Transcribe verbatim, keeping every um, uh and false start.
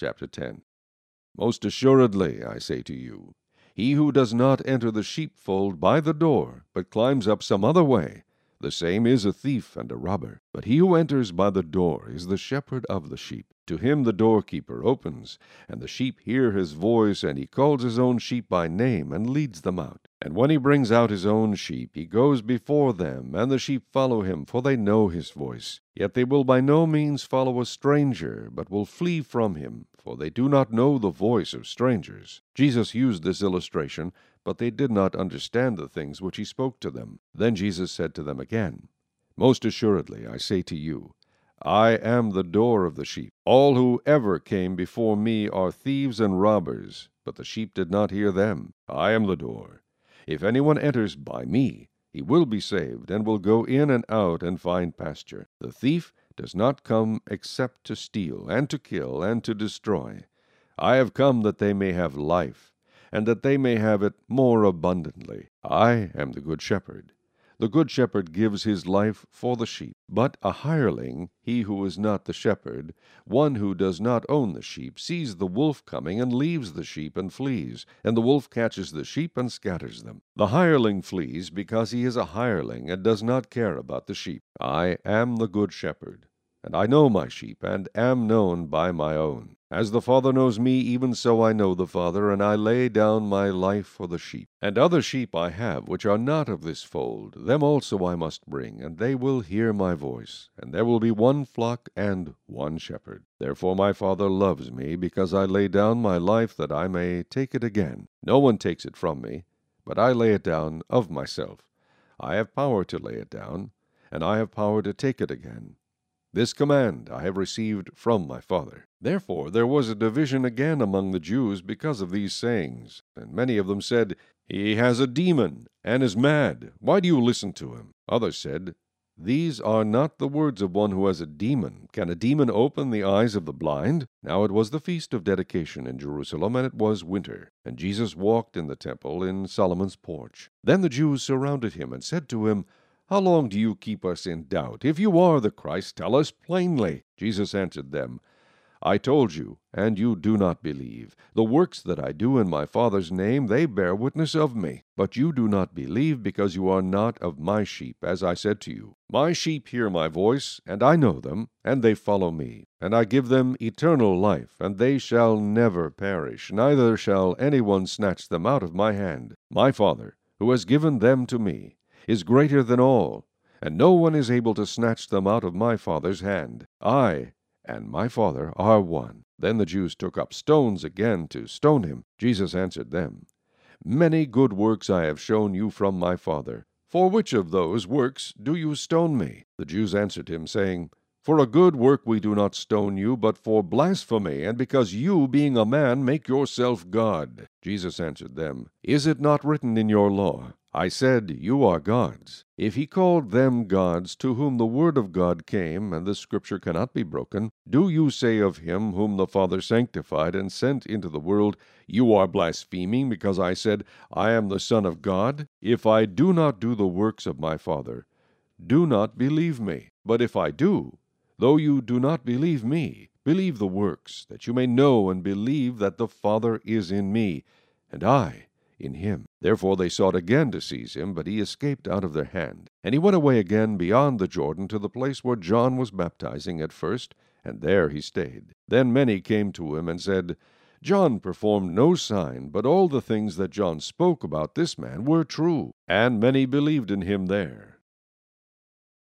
chapter ten. Most assuredly, I say to you, he who does not enter the sheepfold by the door, but climbs up some other way, the same is a thief and a robber. But he who enters by the door is the shepherd of the sheep. To him the doorkeeper opens, and the sheep hear his voice, and he calls his own sheep by name, and leads them out. And when he brings out his own sheep, he goes before them, and the sheep follow him, for they know his voice. Yet they will by no means follow a stranger, but will flee from him, for they do not know the voice of strangers. Jesus used this illustration, but they did not understand the things which he spoke to them. Then Jesus said to them again, Most assuredly, I say to you, I am the door of the sheep. All who ever came before me are thieves and robbers, but the sheep did not hear them. I am the door. If anyone enters by me, he will be saved, and will go in and out and find pasture. The thief does not come except to steal, and to kill, and to destroy. I have come that they may have life, and that they may have it more abundantly. I am the good shepherd. The good shepherd gives his life for the sheep. But a hireling, he who is not the shepherd, one who does not own the sheep, sees the wolf coming, and leaves the sheep and flees, and the wolf catches the sheep and scatters them. The hireling flees because he is a hireling, and does not care about the sheep. I am the good shepherd, and I know my sheep, and am known by my own. As the Father knows me, even so I know the Father, and I lay down my life for the sheep. And other sheep I have, which are not of this fold, them also I must bring, and they will hear my voice. And there will be one flock and one shepherd. Therefore my Father loves me, because I lay down my life that I may take it again. No one takes it from me, but I lay it down of myself. I have power to lay it down, and I have power to take it again. This command I have received from my Father. Therefore there was a division again among the Jews because of these sayings. And many of them said, He has a demon, and is mad. Why do you listen to him? Others said, These are not the words of one who has a demon. Can a demon open the eyes of the blind? Now it was the feast of dedication in Jerusalem, and it was winter. And Jesus walked in the temple in Solomon's porch. Then the Jews surrounded him and said to him, How long do you keep us in doubt? If you are the Christ, tell us plainly. Jesus answered them, I told you, and you do not believe. The works that I do in my Father's name, they bear witness of me. But you do not believe, because you are not of my sheep, as I said to you. My sheep hear my voice, and I know them, and they follow me. And I give them eternal life, and they shall never perish, neither shall anyone snatch them out of my hand. My Father, who has given them to me, is greater than all, and no one is able to snatch them out of my Father's hand. I and my Father are one. Then the Jews took up stones again to stone him. Jesus answered them, Many good works I have shown you from my Father. For which of those works do you stone me? The Jews answered him, saying, For a good work we do not stone you, but for blasphemy, and because you, being a man, make yourself God. Jesus answered them, Is it not written in your law, I said, You are gods? If he called them gods to whom the word of God came, and the scripture cannot be broken, do you say of him whom the Father sanctified and sent into the world, You are blaspheming, because I said, I am the Son of God? If I do not do the works of my Father, do not believe me. But if I do, though you do not believe me, believe the works, that you may know and believe that the Father is in me, and I in him. Therefore they sought again to seize him, but he escaped out of their hand. And he went away again beyond the Jordan to the place where John was baptizing at first, and there he stayed. Then many came to him and said, John performed no sign, but all the things that John spoke about this man were true. And many believed in him there.